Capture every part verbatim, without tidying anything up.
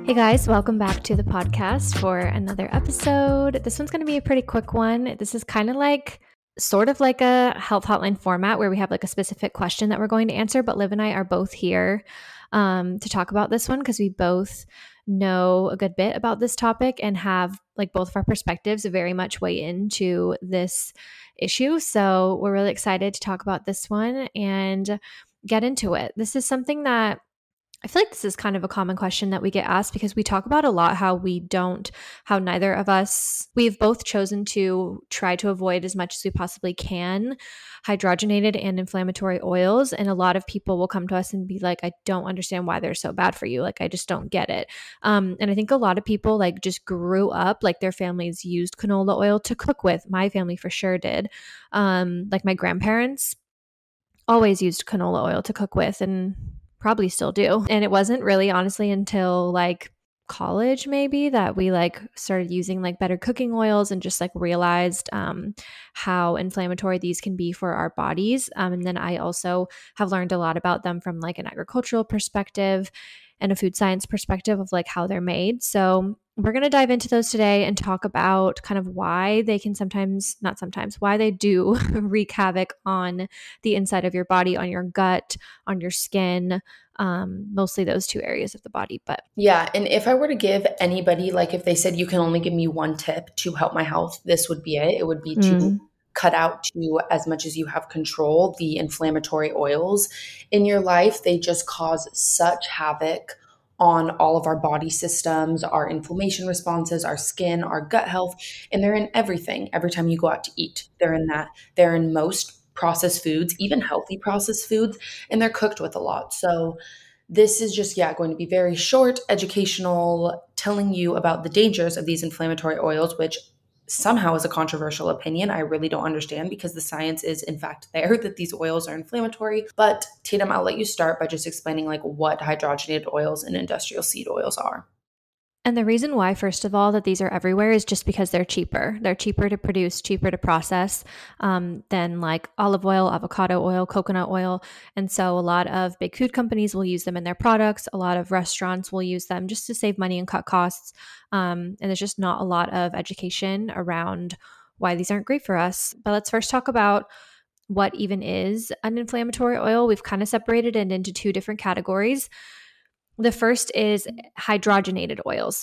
Hey guys, welcome back to the podcast for another episode. This one's going to be a pretty quick one. This is kind of like sort of like a health hotline format where we have like a specific question that we're going to answer, but Liv and I are both here um, to talk about this one because we both know a good bit about this topic and have like both of our perspectives very much weigh into this issue. So we're really excited to talk about this one and get into it. This is something that I feel like this is kind of a common question that we get asked because we talk about a lot how we don't, how neither of us, we've both chosen to try to avoid as much as we possibly can hydrogenated and inflammatory oils. And a lot of people will come to us and be like, I don't understand why they're so bad for you. Like, I just don't get it. Um, and I think a lot of people like just grew up, like their families used canola oil to cook with. My family for sure did. Um, like my grandparents always used canola oil to cook with and probably still do. And it wasn't really honestly until like college maybe that we like started using like better cooking oils and just like realized um, how inflammatory these can be for our bodies. Um, and then I also have learned a lot about them from like an agricultural perspective and a food science perspective of like how they're made. So we're going to dive into those today and talk about kind of why they can sometimes, not sometimes, why they do wreak havoc on the inside of your body, on your gut, on your skin, um, mostly those two areas of the body. But yeah, and if I were to give anybody, like if they said you can only give me one tip to help my health, this would be it. It would be to mm. cut out to as much as you have control the inflammatory oils in your life. They just cause such havoc on all of our body systems, our inflammation responses, our skin, our gut health, and they're in everything. Every time you go out to eat, they're in that. They're in most processed foods, even healthy processed foods, and they're cooked with a lot. So this is just, yeah, going to be very short, educational, telling you about the dangers of these inflammatory oils, which somehow is a controversial opinion. I really don't understand because the science is in fact there that these oils are inflammatory. But Tatum, I'll let you start by just explaining like what hydrogenated oils and industrial seed oils are. And the reason why, first of all, that these are everywhere is just because they're cheaper. They're cheaper to produce, cheaper to process um, than like olive oil, avocado oil, coconut oil. And so a lot of big food companies will use them in their products. A lot of restaurants will use them just to save money and cut costs. Um, and there's just not a lot of education around why these aren't great for us. But let's first talk about what even is an inflammatory oil. We've kind of separated it into two different categories. The first is hydrogenated oils.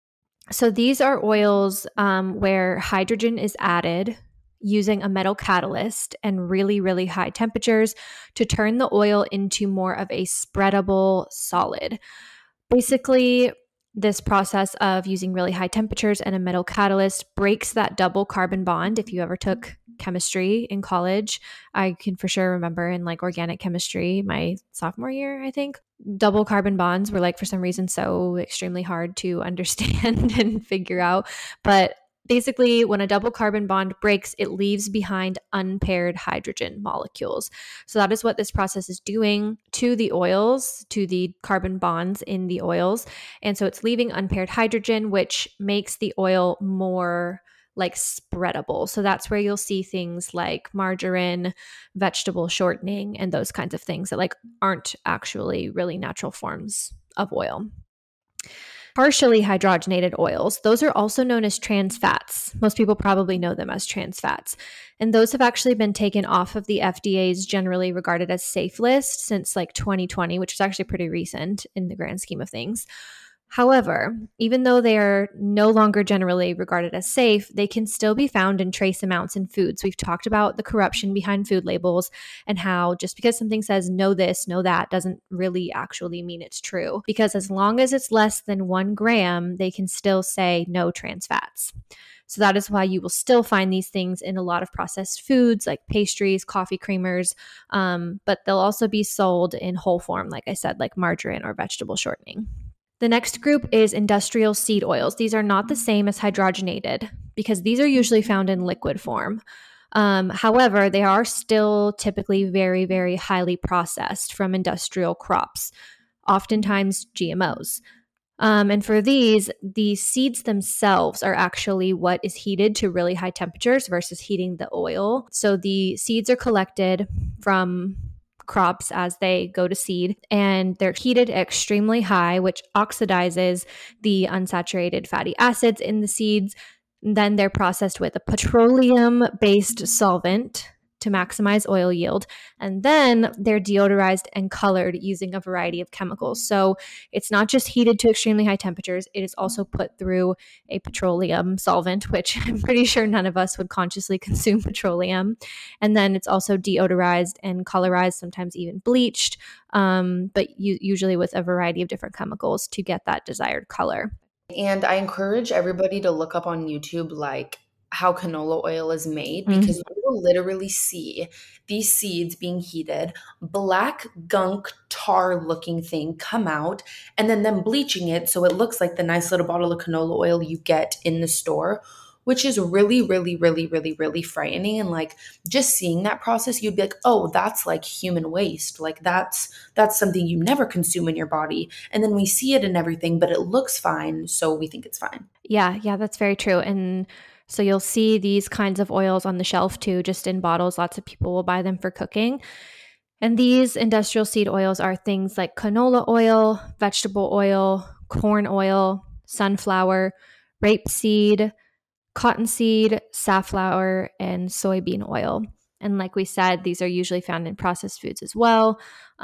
So these are oils um, where hydrogen is added using a metal catalyst and really, really high temperatures to turn the oil into more of a spreadable solid. Basically, this process of using really high temperatures and a metal catalyst breaks that double carbon bond. If you ever took chemistry in college, I can for sure remember in like organic chemistry, my sophomore year, I think, double carbon bonds were like for some reason so extremely hard to understand and figure out. But basically, when a double carbon bond breaks, it leaves behind unpaired hydrogen molecules. So that is what this process is doing to the oils, to the carbon bonds in the oils. And so it's leaving unpaired hydrogen, which makes the oil more like spreadable. So that's where you'll see things like margarine, vegetable shortening, and those kinds of things that like aren't actually really natural forms of oil. Partially hydrogenated oils, those are also known as trans fats. Most people probably know them as trans fats. And those have actually been taken off of the F D A's generally regarded as safe list since like twenty twenty, which is actually pretty recent in the grand scheme of things. However, even though they are no longer generally regarded as safe, they can still be found in trace amounts in foods. We've talked about the corruption behind food labels and how just because something says no this, no that doesn't really actually mean it's true. Because as long as it's less than one gram, they can still say no trans fats. So that is why you will still find these things in a lot of processed foods like pastries, coffee creamers, um, but they'll also be sold in whole form, like I said, like margarine or vegetable shortening. The next group is industrial seed oils. These are not the same as hydrogenated because these are usually found in liquid form. Um, however, they are still typically very, very highly processed from industrial crops, oftentimes G M Os. Um, and for these, the seeds themselves are actually what is heated to really high temperatures versus heating the oil. So the seeds are collected from crops as they go to seed, and they're heated extremely high, which oxidizes the unsaturated fatty acids in the seeds. Then they're processed with a petroleum-based solvent to maximize oil yield. And then they're deodorized and colored using a variety of chemicals. So it's not just heated to extremely high temperatures, it is also put through a petroleum solvent, which I'm pretty sure none of us would consciously consume petroleum. And then it's also deodorized and colorized, sometimes even bleached, um, but u- usually with a variety of different chemicals to get that desired color. And I encourage everybody to look up on YouTube, like how canola oil is made, because Mm-hmm. you will literally see these seeds being heated, black gunk tar looking thing come out, and then them bleaching it so it looks like the nice little bottle of canola oil you get in the store, which is really, really, really, really, really frightening. And like just seeing that process, you'd be like, oh, that's like human waste. Like that's that's something you never consume in your body. And then we see it and everything, but it looks fine, so we think it's fine. Yeah, yeah, that's very true. And so you'll see these kinds of oils on the shelf too, just in bottles. Lots of people will buy them for cooking. And these industrial seed oils are things like canola oil, vegetable oil, corn oil, sunflower, rapeseed, cottonseed, safflower, and soybean oil. And like we said, these are usually found in processed foods as well.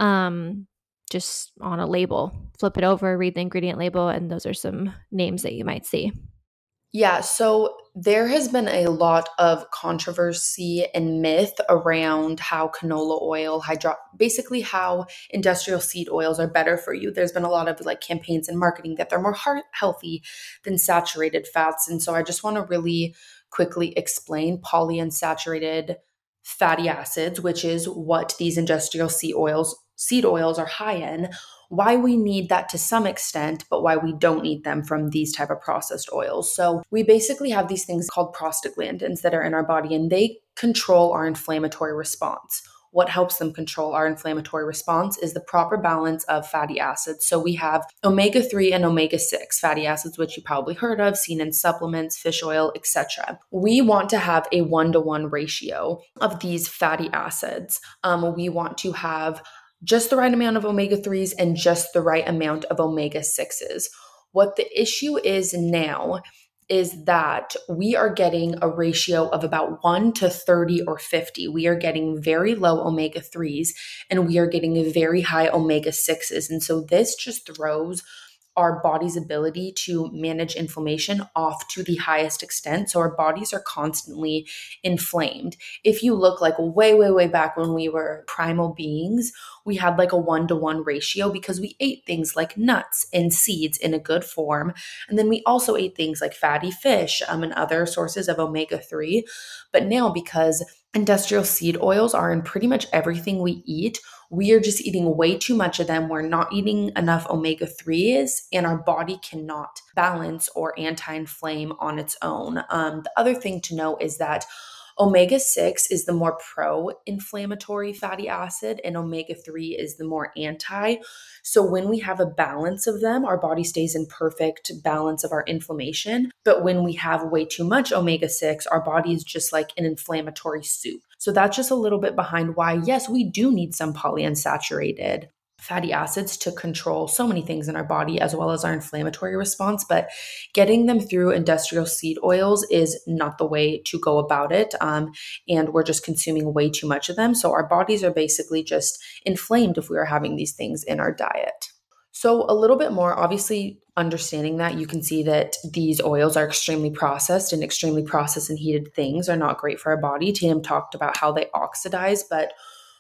Um, just on a label, flip it over, read the ingredient label, and those are some names that you might see. Yeah, so there has been a lot of controversy and myth around how canola oil, hydro, basically how industrial seed oils are better for you. There's been a lot of like campaigns and marketing that they're more heart healthy than saturated fats. And so I just want to really quickly explain polyunsaturated fatty acids, which is what these industrial seed oils seed oils are high in, why we need that to some extent, but why we don't need them from these type of processed oils. So we basically have these things called prostaglandins that are in our body, and they control our inflammatory response. What helps them control our inflammatory response is the proper balance of fatty acids. So we have omega three and omega six fatty acids, which you probably heard of, seen in supplements, fish oil, et cetera. We want to have a one-to-one ratio of these fatty acids. Um, we want to have just the right amount of omega threes and just the right amount of omega sixes. What the issue is now is that we are getting a ratio of about one to thirty or fifty. We are getting very low omega threes and we are getting very high omega sixes. And so this just throws our body's ability to manage inflammation off to the highest extent. So our bodies are constantly inflamed. If you look like way, way, way back when we were primal beings, we had like a one-to-one ratio because we ate things like nuts and seeds in a good form. And then we also ate things like fatty fish um, and other sources of omega three. But now, because industrial seed oils are in pretty much everything we eat, we are just eating way too much of them. We're not eating enough omega threes, and our body cannot balance or anti-inflame on its own. Um, the other thing to know is that omega six is the more pro-inflammatory fatty acid, and omega three is the more anti. So when we have a balance of them, our body stays in perfect balance of our inflammation. But when we have way too much omega six, our body is just like an inflammatory soup. So that's just a little bit behind why, yes, we do need some polyunsaturated fatty acids to control so many things in our body as well as our inflammatory response, but getting them through industrial seed oils is not the way to go about it. Um, and we're just consuming way too much of them. So our bodies are basically just inflamed if we are having these things in our diet. So a little bit more, obviously understanding that, you can see that these oils are extremely processed, and extremely processed and heated things are not great for our body. Tam talked about how they oxidize, but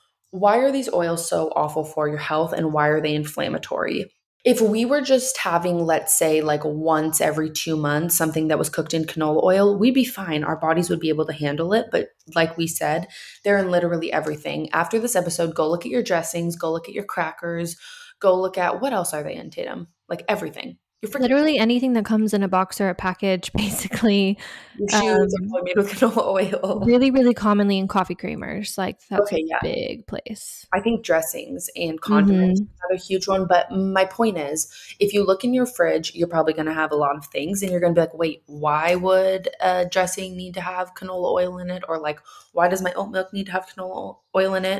why are these oils so awful for your health and why are they inflammatory? If we were just having, let's say, like once every two months, something that was cooked in canola oil, we'd be fine. Our bodies would be able to handle it. But like we said, they're in literally everything. After this episode, go look at your dressings, go look at your crackers, go look at what else are they in, Tatum? Like everything. You're freaking Literally anything that comes in a box or a package, basically. Your shoes Um, are probably made with canola oil. really, really commonly in coffee creamers. Like that's Okay, a yeah. big place. I think dressings and condiments Mm-hmm. is another huge one. But my point is, if you look in your fridge, you're probably going to have a lot of things, and you're going to be like, wait, why would a dressing need to have canola oil in it? Or like, why does my oat milk need to have canola oil in it?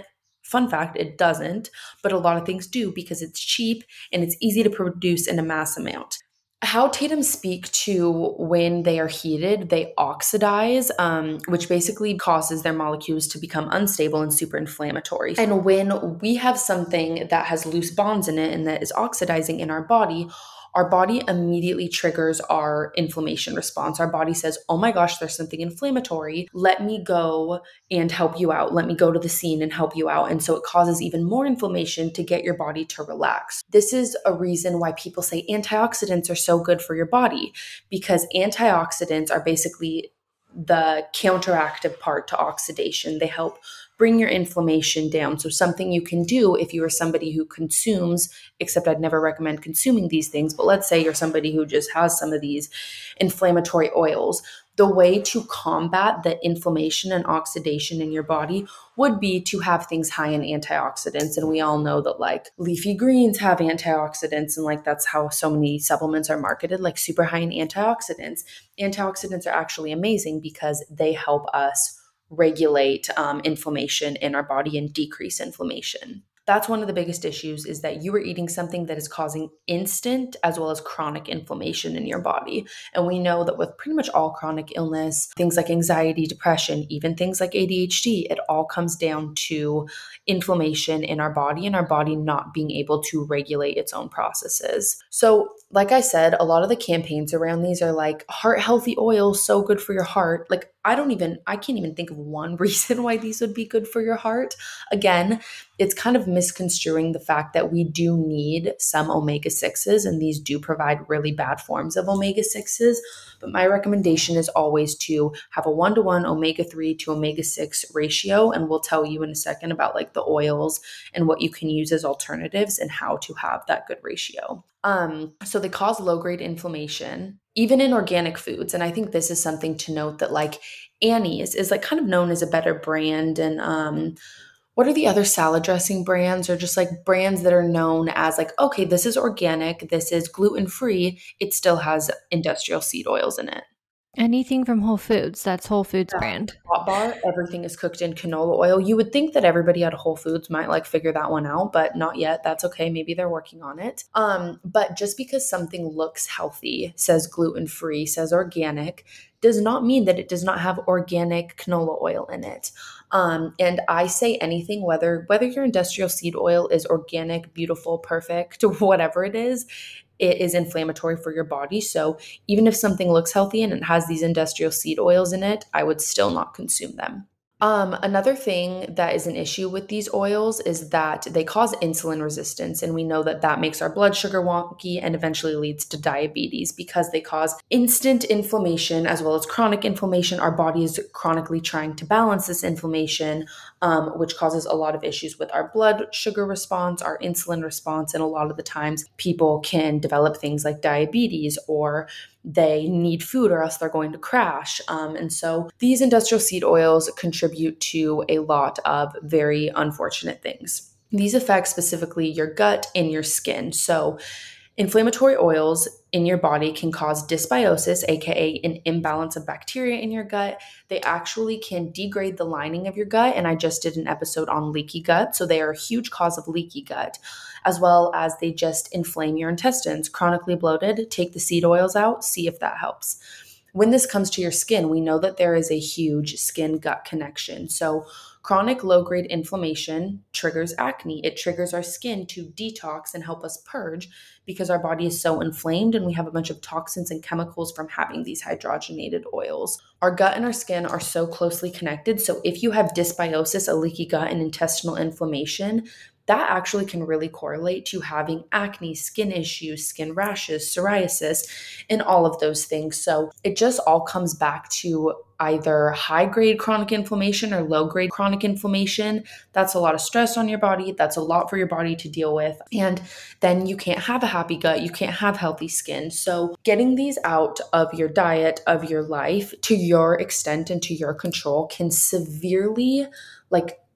Fun fact, it doesn't, but a lot of things do because it's cheap and it's easy to produce in a mass amount. How Tatums speak to when they are heated, they oxidize, um, which basically causes their molecules to become unstable and super inflammatory. And when we have something that has loose bonds in it and that is oxidizing in our body, our body immediately triggers our inflammation response. Our body says, oh my gosh, there's something inflammatory. Let me go and help you out. Let me go to the scene and help you out. And so it causes even more inflammation to get your body to relax. This is a reason why people say antioxidants are so good for your body, because antioxidants are basically the counteractive part to oxidation. They help bring your inflammation down. So something you can do if you are somebody who consumes, except I'd never recommend consuming these things, but let's say you're somebody who just has some of these inflammatory oils, the way to combat the inflammation and oxidation in your body would be to have things high in antioxidants. And we all know that like leafy greens have antioxidants, and like that's how so many supplements are marketed, like super high in antioxidants. Antioxidants are actually amazing because they help us regulate um, inflammation in our body and decrease inflammation. That's one of the biggest issues, is that you are eating something that is causing instant as well as chronic inflammation in your body. And we know that with pretty much all chronic illness, things like anxiety, depression, even things like A D H D, it all comes down to inflammation in our body and our body not being able to regulate its own processes. So like I said, a lot of the campaigns around these are like heart healthy oil, so good for your heart. Like I don't even, I can't even think of one reason why these would be good for your heart. Again, it's kind of misconstruing the fact that we do need some omega sixes, and these do provide really bad forms of omega sixes. But my recommendation is always to have a one-to-one omega three to omega six ratio. And we'll tell you in a second about like the oils and what you can use as alternatives and how to have that good ratio. Um, so they cause low-grade inflammation, even in organic foods. And I think this is something to note, that like Annie's is like kind of known as a better brand. And um, what are the other salad dressing brands, or just like brands that are known as like, okay, this is organic, this is gluten-free, it still has industrial seed oils in it. Anything from Whole Foods, that's Whole Foods Yeah. brand. Hot Bar, everything is cooked in canola oil. You would think that everybody at Whole Foods might like figure that one out, but not yet. That's okay. Maybe they're working on it. Um, but just because something looks healthy, says gluten-free, says organic, does not mean that it does not have organic canola oil in it. Um, and I say anything, whether whether your industrial seed oil is organic, beautiful, perfect, whatever it is, it is inflammatory for your body. So even if something looks healthy and it has these industrial seed oils in it, I would still not consume them. Um, another thing that is an issue with these oils is that they cause insulin resistance. And we know that that makes our blood sugar wonky and eventually leads to diabetes, because they cause instant inflammation as well as chronic inflammation. Our body is chronically trying to balance this inflammation, um, which causes a lot of issues with our blood sugar response, our insulin response. And a lot of the times people can develop things like diabetes, or they need food or else they're going to crash. Um, and so these industrial seed oils contribute to a lot of very unfortunate things. These affect specifically your gut and your skin. So inflammatory oils in your body can cause dysbiosis, aka an imbalance of bacteria in your gut. They actually can degrade the lining of your gut. And I just did an episode on leaky gut. So they are a huge cause of leaky gut, as well as they just inflame your intestines. Chronically bloated, take the seed oils out, see if that helps. When this comes to your skin, we know that there is a huge skin-gut connection. So chronic low-grade inflammation triggers acne. It triggers our skin to detox and help us purge, because our body is so inflamed and we have a bunch of toxins and chemicals from having these hydrogenated oils. Our gut and our skin are so closely connected. So if you have dysbiosis, a leaky gut, and intestinal inflammation, that actually can really correlate to having acne, skin issues, skin rashes, psoriasis, and all of those things. So it just all comes back to either high-grade chronic inflammation or low-grade chronic inflammation. That's a lot of stress on your body. That's a lot for your body to deal with. And then you can't have a happy gut. You can't have healthy skin. So getting these out of your diet, of your life, to your extent and to your control, can severely like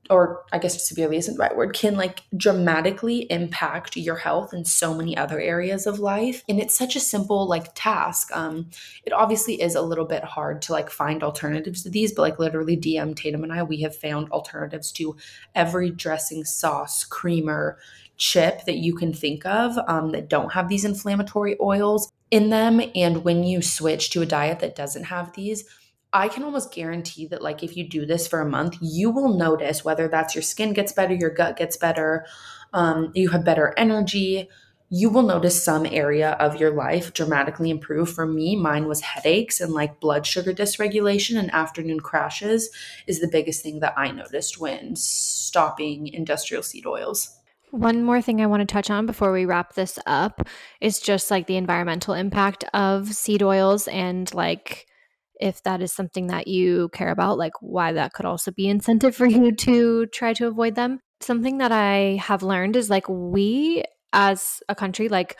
or I guess severely isn't the right word, can like dramatically impact your health in so many other areas of life. And it's such a simple like task. Um, it obviously is a little bit hard to like find alternatives to these, but like literally D M Tatum and I, we have found alternatives to every dressing, sauce, creamer, chip that you can think of um, that don't have these inflammatory oils in them. And when you switch to a diet that doesn't have these, I can almost guarantee that like if you do this for a month, you will notice whether that's your skin gets better, your gut gets better, um, you have better energy. You will notice some area of your life dramatically improve. For me, mine was headaches and like blood sugar dysregulation and afternoon crashes is the biggest thing that I noticed when stopping industrial seed oils. One more thing I want to touch on before we wrap this up is just like the environmental impact of seed oils and like if that is something that you care about, like why that could also be incentive for you to try to avoid them. Something that I have learned is like we as a country, like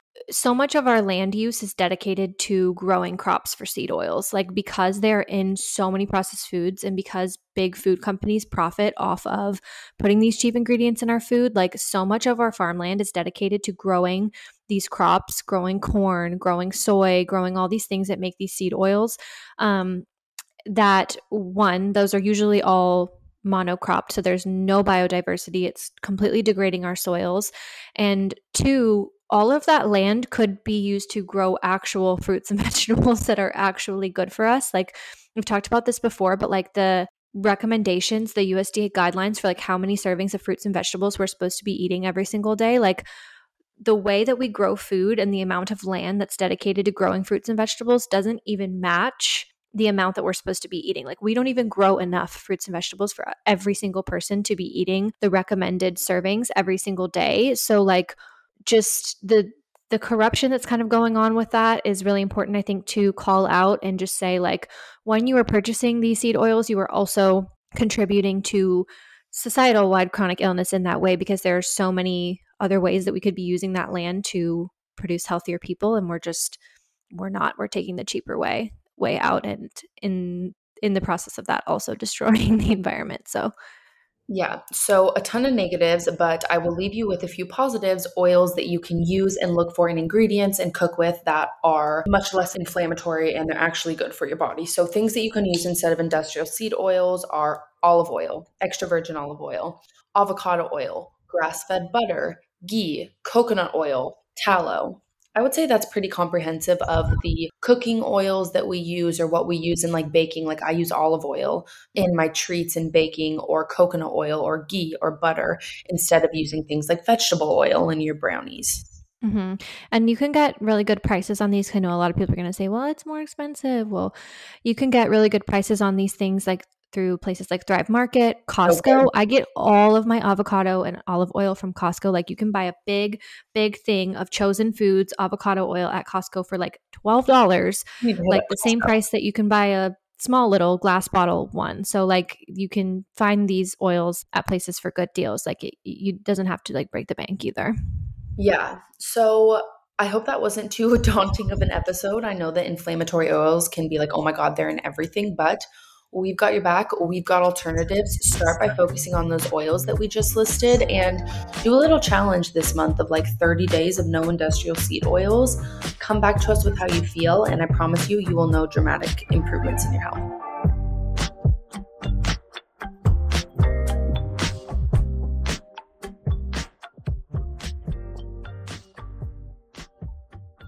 so much of our land use is dedicated to growing crops for seed oils. Like because they're in so many processed foods and because big food companies profit off of putting these cheap ingredients in our food, like so much of our farmland is dedicated to growing these crops, growing corn, growing soy, growing all these things that make these seed oils. Um, that one, those are usually all monocropped, so there's no biodiversity. It's completely degrading our soils. And two, all of that land could be used to grow actual fruits and vegetables that are actually good for us. Like we've talked about this before, but like the recommendations, the U S D A guidelines for like how many servings of fruits and vegetables we're supposed to be eating every single day, like the way that we grow food and the amount of land that's dedicated to growing fruits and vegetables doesn't even match the amount that we're supposed to be eating. Like we don't even grow enough fruits and vegetables for every single person to be eating the recommended servings every single day. So like just the the corruption that's kind of going on with that is really important, I think, to call out and just say like when you are purchasing these seed oils, you are also contributing to societal wide chronic illness in that way because there are so many other ways that we could be using that land to produce healthier people, and we're just we're not we're taking the cheaper way way out, and in in the process of that also destroying the environment. So Yeah, so a ton of negatives, but I will leave you with a few positives, oils that you can use and look for in ingredients and cook with that are much less inflammatory and they're actually good for your body. So things that you can use instead of industrial seed oils are olive oil, extra virgin olive oil, avocado oil, grass-fed butter, ghee, coconut oil, tallow. I would say that's pretty comprehensive of the cooking oils that we use or what we use in like baking. Like I use olive oil in my treats and baking, or coconut oil or ghee or butter instead of using things like vegetable oil in your brownies. mm-hmm. And you can get really good prices on these. I know a lot of people are going to say, well, it's more expensive. Well, you can get really good prices on these things like through places like Thrive Market, Costco. Okay. I get all of my avocado and olive oil from Costco. Like you can buy a big, big thing of Chosen Foods avocado oil at Costco for like twelve dollars, I need to hit like up the same Costco. price that you can buy a small little glass bottle one. So like you can find these oils at places for good deals. Like it, you doesn't have to like break the bank either. Yeah. So I hope that wasn't too daunting of an episode. I know that inflammatory oils can be like, oh my God, they're in everything, but we've got your back. We've got alternatives. Start by focusing on those oils that we just listed and do a little challenge this month of like thirty days of no industrial seed oils. Come back to us with how you feel, and I promise you, you will know dramatic improvements in your health.